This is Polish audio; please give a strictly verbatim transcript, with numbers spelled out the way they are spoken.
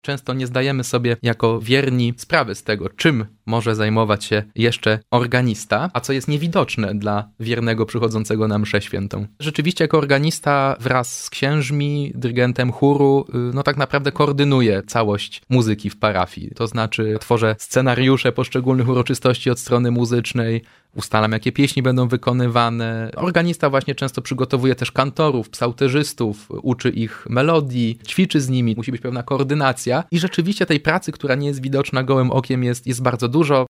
Często nie zdajemy sobie jako wierni sprawy z tego, czym może zajmować się jeszcze organista, a co jest niewidoczne dla wiernego przychodzącego na mszę świętą. Rzeczywiście jako organista wraz z księżmi, dyrygentem chóru, no tak naprawdę koordynuje całość muzyki w parafii. To znaczy tworzę scenariusze poszczególnych uroczystości od strony muzycznej, ustalam, jakie pieśni będą wykonywane. Organista właśnie często przygotowuje też kantorów, psałterzystów, uczy ich melodii, ćwiczy z nimi, musi być pewna koordynacja i rzeczywiście tej pracy, która nie jest widoczna gołym okiem, jest, jest bardzo dużo.